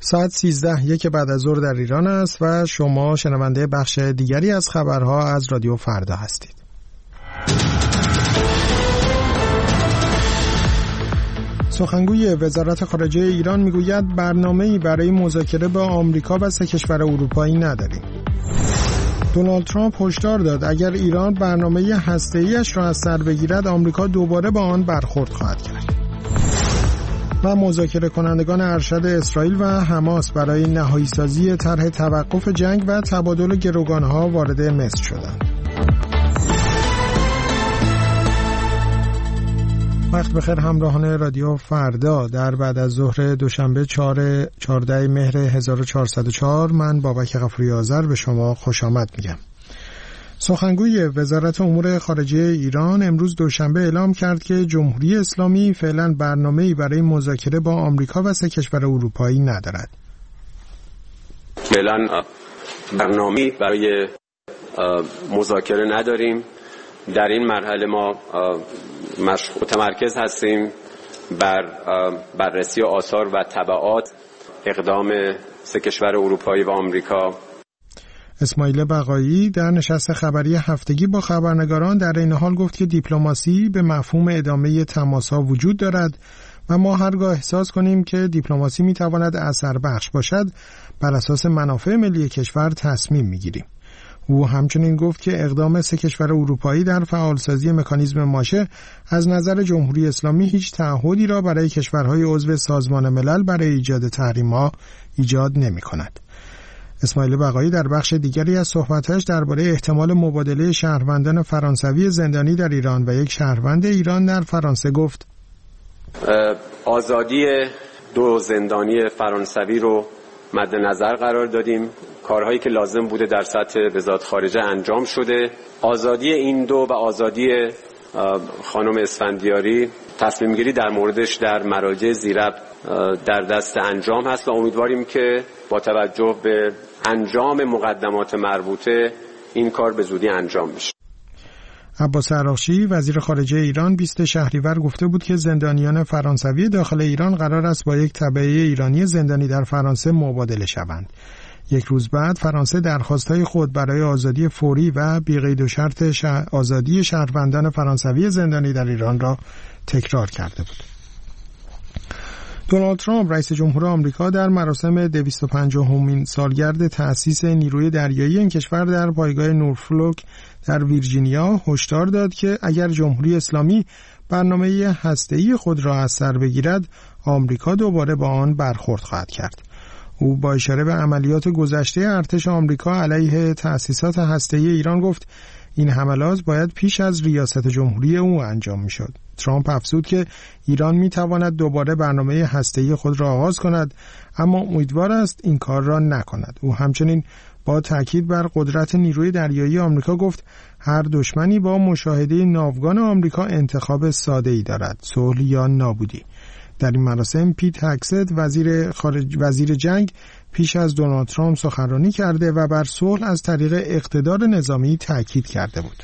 ساعت 13:01 بعد از ظهر در ایران است و شما شنونده بخش دیگری از خبرها از رادیو فردا هستید. سخنگوی وزارت خارجه ایران میگوید برنامه‌ای برای مذاکره با آمریکا و 3 کشور اروپایی نداریم. دونالد ترامپ هشدار داد اگر ایران برنامه هسته‌ای‌اش را از سر بگیرد آمریکا دوباره با آن برخورد خواهد کرد. و مذاکره کنندگان ارشد اسرائیل و حماس برای نهایی سازی طرح توقف جنگ و تبادل گروگان‌ها وارد مصر شدند. وقت بخیر همراهان رادیو فردا. در بعد از ظهر دوشنبه 14 مهر 1404 من بابک غفوری آذر به شما خوش آمد میگم. سخنگوی وزارت امور خارجه ایران امروز دوشنبه اعلام کرد که جمهوری اسلامی فعلا برنامه‌ای برای مذاکره با آمریکا و 3 کشور اروپایی ندارد. فعلا برنامه‌ای برای مذاکره نداریم. در این مرحله ما متمرکز هستیم بر بررسی آثار و تبعات اقدام 3 کشور اروپایی و آمریکا. اسماعیل بقایی در نشست خبری هفتگی با خبرنگاران در این حال گفت که دیپلماسی به مفهوم ادامه تماس‌ها وجود دارد و ما هرگاه احساس کنیم که دیپلماسی می‌تواند اثر بخش باشد بر اساس منافع ملی کشور تصمیم می‌گیریم. او همچنین گفت که اقدام 3 کشور اروپایی در فعالسازی مکانیزم ماشه از نظر جمهوری اسلامی هیچ تعهدی را برای کشورهای عضو سازمان ملل برای ایجاد تحریم‌ها ایجاد نمی‌کند. اسماعیل بقایی در بخش دیگری از صحبتش درباره احتمال مبادله شهروندان فرانسوی زندانی در ایران و یک شهروند ایران در فرانسه گفت: آزادی 2 زندانی فرانسوی رو مد نظر قرار دادیم. کارهایی که لازم بوده در سطح وزارت خارجه انجام شده. آزادی این 2 و آزادی خانم اسفندیاری تصمیم گیری در موردش در مراجع زیرب در دست انجام هست و امیدواریم که با توجه به انجام مقدمات مربوطه این کار به زودی انجام بشه. عباس عراقچی وزیر خارجه ایران 20 شهریور گفته بود که زندانیان فرانسوی داخل ایران قرار است با یک تبعه ایرانی زندانی در فرانسه مبادله شوند. یک روز بعد فرانسه درخواست‌های خود برای آزادی فوری و بی‌قید و شرط آزادی شهروندان فرانسوی زندانی در ایران را تکرار کرده بود. دونالد ترامپ رئیس جمهور آمریکا در مراسم 250مین سالگرد تأسیس نیروی دریایی این کشور در پایگاه نورفولک در ویرجینیا هشدار داد که اگر جمهوری اسلامی برنامه هسته‌ای خود را از سر بگیرد آمریکا دوباره با آن برخورد خواهد کرد. او با اشاره به عملیات گذشته ارتش آمریکا علیه تأسیسات هسته‌ای ایران گفت این حملات باید پیش از ریاست جمهوری او انجام می‌شد. ترامپ افزود که ایران می‌تواند دوباره برنامه هسته‌ای خود را آغاز کند اما امیدوار است این کار را نکند. او همچنین با تاکید بر قدرت نیروی دریایی آمریکا گفت هر دشمنی با مشاهده ناوگان آمریکا انتخاب ساده‌ای دارد: صلح یا نابودی. در این مراسم پیت هگست وزیر جنگ پیش از دونالد ترامپ سخنرانی کرده و بر صلح از طریق اقتدار نظامی تاکید کرده بود.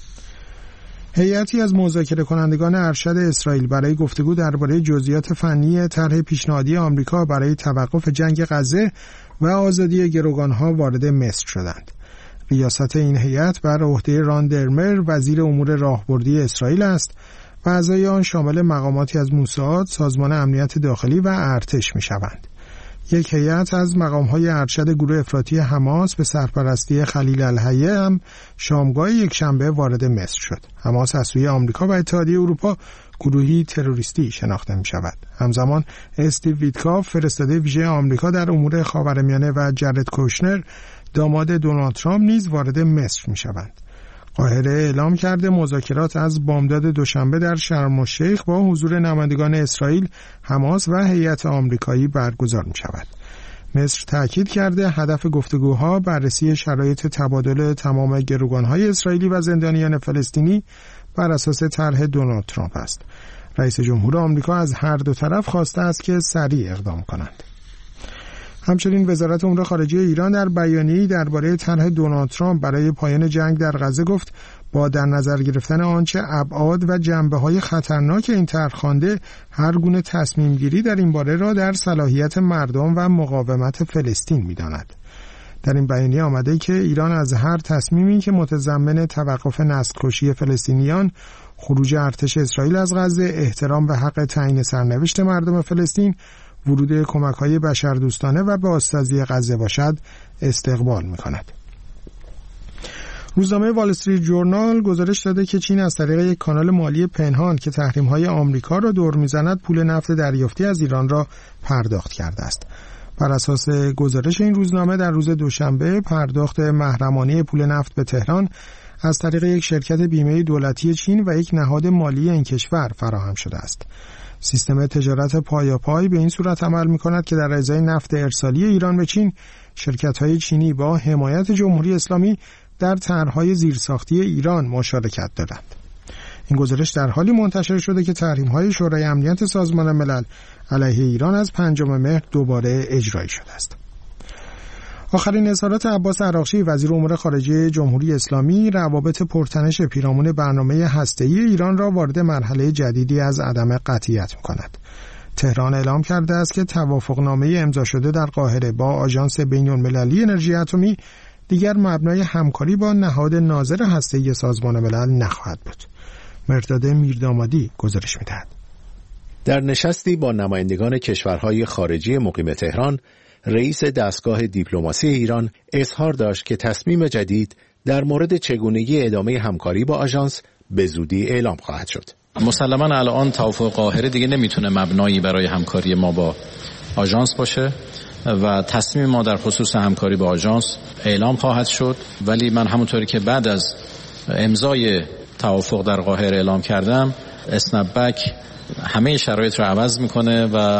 هیئتی از مذاکره کنندگان ارشد اسرائیل برای گفتگو درباره جزئیات فنی طرح پیشنهادی آمریکا برای توقف جنگ غزه و آزادی گروگان‌ها وارد مصر شدند. ریاست این هیئت بر عهده ران درمر وزیر امور راهبردی اسرائیل است و اعضای آن شامل مقاماتی از موساد، سازمان امنیت داخلی و ارتش می‌شوند. یک هیئت از مقام‌های ارشد گروه افراطی حماس به سرپرستی خلیل الحیه هم شامگاه یکشنبه وارد مصر شد. حماس از سوی آمریکا و اتحادیه اروپا گروهی تروریستی شناخته می‌شود. همزمان استیو ویتکاف فرستاده ویژه آمریکا در امور خاورمیانه و جرد کوشنر داماد دونالد ترامپ نیز وارد مصر می‌شوند. قاهره اعلام کرده مذاکرات از بامداد دوشنبه در شرم الشیخ با حضور نمایندگان اسرائیل، حماس و هیئت آمریکایی برگزار می شود. مصر تاکید کرده هدف گفتگوها بررسی شرایط تبادل تمام گروگان‌های اسرائیلی و زندانیان فلسطینی بر اساس طرح دونالد ترامپ است. رئیس جمهور آمریکا از هر دو طرف خواسته است که سریع اقدام کنند. همچنین وزارت امور خارجه ایران در بیانیه‌ای درباره طرح دونالد ترامپ برای پایان جنگ در غزه گفت با در نظر گرفتن آنچه ابعاد و جنبه‌های خطرناک این طرح خوانده، هر گونه تصمیم گیری در این باره را در صلاحیت مردم و مقاومت فلسطین می‌داند. در این بیانیه آمده که ایران از هر تصمیمی که متضمن توقف نسل‌کشی فلسطینیان، خروج ارتش اسرائیل از غزه، احترام به حق تعیین سرنوشت مردم فلسطین، ورود کمک‌های بشردوستانه و بازسازی غزه باشد، استقبال می‌کند. روزنامه وال استریت جورنال گزارش داده که چین از طریق یک کانال مالی پنهان که تحریم‌های آمریکا را دور می‌زند، پول نفت دریافتی از ایران را پرداخت کرده است. بر اساس گزارش این روزنامه در روز دوشنبه پرداخت محرمانه پول نفت به تهران از طریق یک شرکت بیمه دولتی چین و یک نهاد مالی این کشور فراهم شده است. سیستم تجارت پایاپای به این صورت عمل می‌کند که در ازای نفت ارسالی ایران به چین، شرکت‌های چینی با حمایت جمهوری اسلامی در طرح‌های زیرساختی ایران مشارکت دارند. این گزارش در حالی منتشر شده که تحریم‌های شورای امنیت سازمان ملل علیه ایران از 5 مهر دوباره اجرایی شده است. آخرین اظهارات عباس عراقچی وزیر امور خارجه جمهوری اسلامی روابط پرتنش پیرامون برنامه هسته‌ای ایران را وارد مرحله جدیدی از عدم قطعیت می‌کند. تهران اعلام کرده است که توافقنامه امضا شده در قاهره با آژانس بین‌المللی انرژی اتمی دیگر مبنای همکاری با نهاد ناظر هسته‌ای سازمان ملل نخواهد بود. مرداد میردامادی گزارش می‌دهد. در نشستی با نمایندگان کشورهای خارجی مقیم تهران، رئیس دستگاه دیپلماسی ایران اظهار داشت که تصمیم جدید در مورد چگونگی ادامه همکاری با آژانس به زودی اعلام خواهد شد. مسلماً الان توافق قاهره دیگه نمیتونه مبنایی برای همکاری ما با آژانس باشه و تصمیم ما در خصوص همکاری با آژانس اعلام خواهد شد، ولی من همونطوری که بعد از امضای توافق در قاهره اعلام کردم، اسنپبک همه شرایط رو عوض میکنه و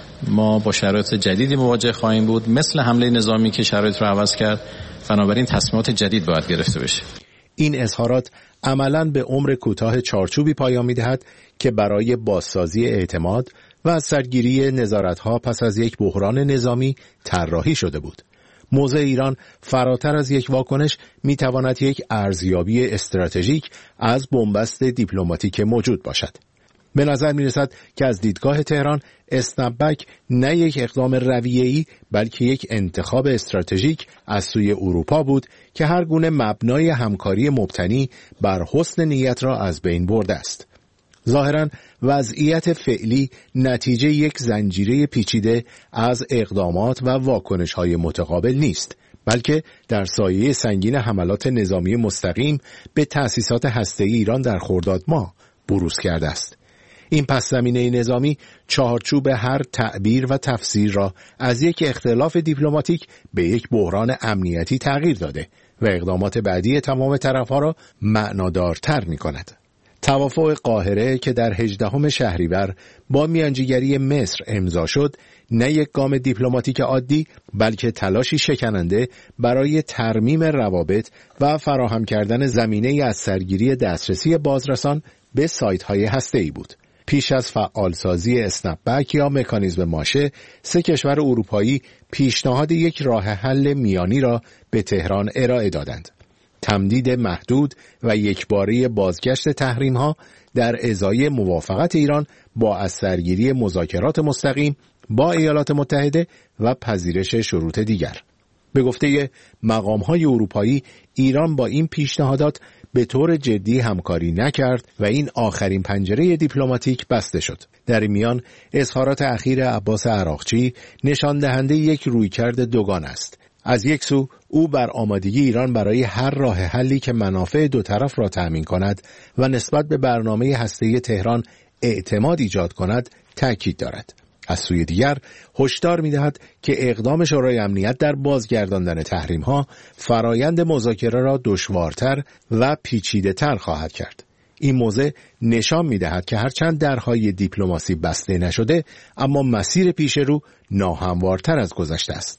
ما با شرایط جدیدی مواجه خواهیم بود، مثل حمله نظامی که شرایط رو عوض کرد. بنابراین تصمیمات جدید باید گرفته بشه. این اظهارات عملاً به عمر کوتاه چارچوبی پایان می‌دهد که برای بازسازی اعتماد و از سرگیری نظارت‌ها پس از یک بحران نظامی طراحی شده بود. موضع ایران فراتر از یک واکنش می‌تواند یک ارزیابی استراتژیک از بنبست دیپلماتیک موجود باشد. به نظر می‌رسد که از دیدگاه تهران اسنپبک نه یک اقدام رویه‌ای بلکه یک انتخاب استراتژیک از سوی اروپا بود که هر گونه مبنای همکاری مبتنی بر حسن نیت را از بین برده است. ظاهراً وضعیت فعلی نتیجه یک زنجیره پیچیده از اقدامات و واکنش‌های متقابل نیست، بلکه در سایه سنگین حملات نظامی مستقیم به تأسیسات هسته‌ای ایران در خرداد ماه بروز کرده است. این پس زمینه نظامی چارچوب هر تعبیر و تفسیر را از یک اختلاف دیپلماتیک به یک بحران امنیتی تغییر داده و اقدامات بعدی تمام طرفها را معنادارتر می کند. توافق قاهره که در 18 شهریور با میانجیگری مصر امضا شد، نه یک گام دیپلماتیک عادی بلکه تلاشی شکننده برای ترمیم روابط و فراهم کردن زمینه از سرگیری دسترسی بازرسان به سایت‌های هسته‌ای بود. پیش از فعالسازی اسنپبک یا مکانیزم ماشه، 3 کشور اروپایی پیشنهاد یک راه حل میانی را به تهران ارائه دادند. تمدید محدود و یکباره بازگشت تحریم‌ها در ازای موافقت ایران با از سرگیری مذاکرات مستقیم با ایالات متحده و پذیرش شروط دیگر. به گفته مقام‌های اروپایی، ایران با این پیشنهادات به طور جدی همکاری نکرد و این آخرین پنجره دیپلماتیک بسته شد. در این میان اظهارات اخیر عباس عراقچی نشان دهنده یک رویکرد دوگان است. از یک سو او بر آمادگی ایران برای هر راه حلی که منافع دو طرف را تأمین کند و نسبت به برنامه هسته‌ای تهران اعتماد ایجاد کند تأکید دارد. از سوی دیگر هشدار می‌دهد که اقدام شورای امنیت در بازگرداندن تحریم‌ها فرایند مذاکره را دشوارتر و پیچیده‌تر خواهد کرد. این موضع نشان می‌دهد که هرچند درهای دیپلماسی بسته نشده، اما مسیر پیش رو ناهموارتر از گذشته است.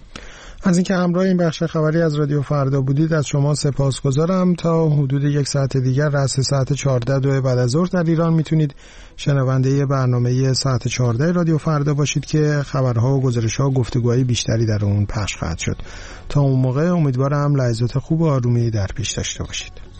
از اینکه همراه این بخش خبری از رادیو فردا بودید از شما سپاسگزارم. تا حدود 1 ساعت دیگر رأس ساعت 14 بعد از ظهر در ایران میتونید شنونده برنامه ساعت 14 رادیو فردا باشید که خبرها و گزارش‌ها و گفتگوهای بیشتری در اون پخش خواهد شد. تا اون موقع امیدوارم لحظات خوب و آرومی در پیش داشته باشید.